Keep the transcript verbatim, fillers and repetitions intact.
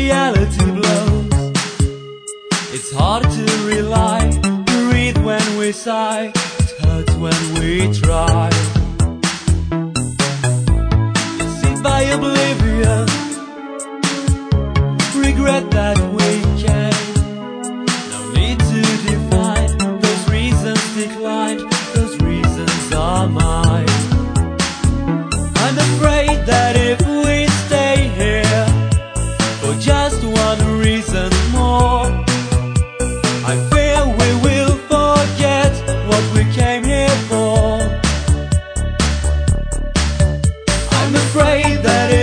reality blows. It's hard to rely, breathe when we sigh, it hurts when we try. Sit by oblivion, regret that we can. No need to define, those reasons declined, those reasons are mine. I'm afraid that if we stay here for just one reason more, I fear we will forget what we came here for. I'm afraid that